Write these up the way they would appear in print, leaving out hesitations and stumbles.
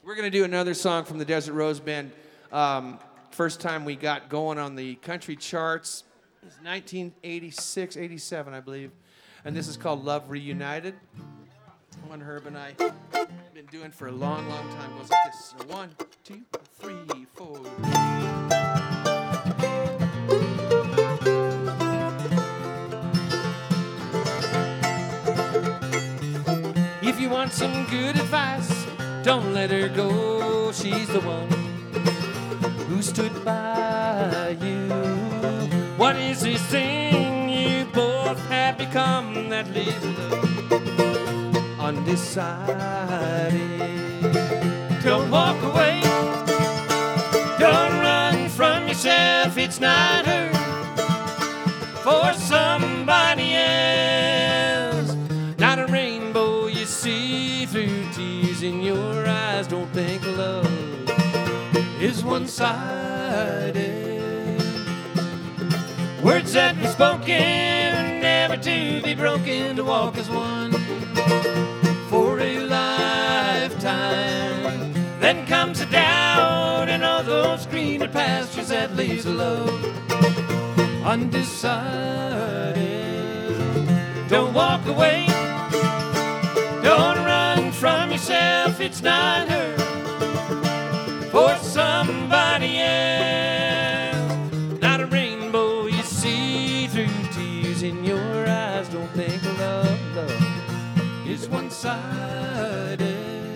We're going to do another song from the Desert Rose Band. First time we got going on the country charts is 1986, 87, I believe. And this is called Love Reunited. One Herb and I have been doing for a long, long time. Goes like this. So 1, 2, 3, 4. If you want some good advice, don't let her go. She's the one who stood by you. What is this thing you both have become that leaves love undecided? Don't walk away. Don't run from yourself. It's not her for somebody else. Not a rainbow you see through tears in your eyes. Don't think love is one-sided. Words that were spoken, never to be broken, to walk as one for a lifetime. Then comes a doubt and all those greener pastures that leaves love undecided. Don't walk away. Don't run from yourself. It's not her for somebody else. Not a rainbow you see through tears in your eyes. Don't think love is one-sided.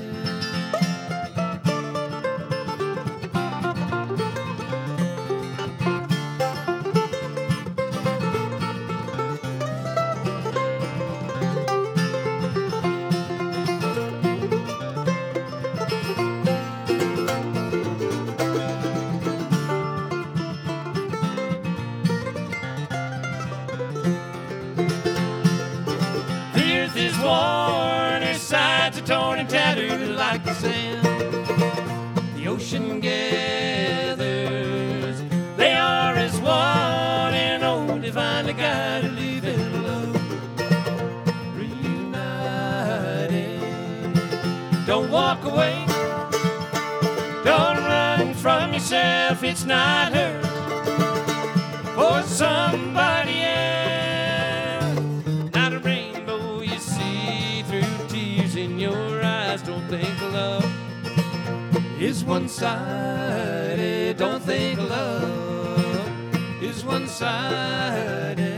Worn, her sides are torn and tattered like the sand. The ocean gathers, they are as one, and oh, divinely guided, leaving love reunited. Don't walk away. Don't run from yourself. It's not her for somebody else. In your eyes, don't think love is one-sided. Don't think love is one-sided.